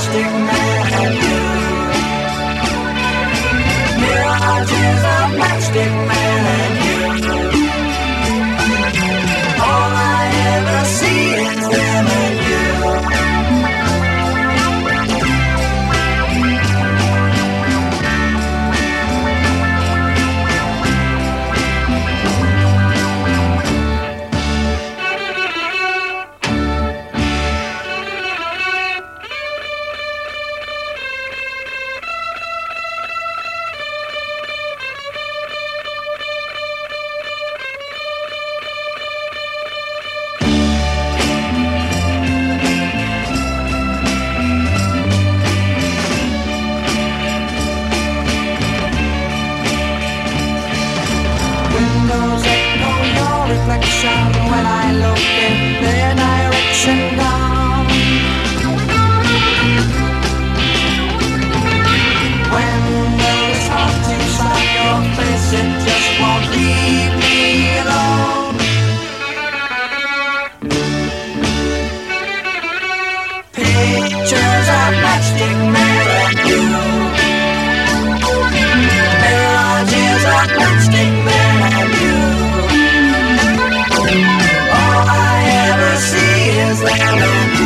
Matchstick Man and you. Mirages of Matchstick Man and you. All I ever see is them and you. Windows echo your reflection when I look in their direction down. When it's hard to sign your face, it just won't leave me alone. Pictures of Matchstick Man and you. Mirages of Matchstick Man and you. All I ever see is them and you.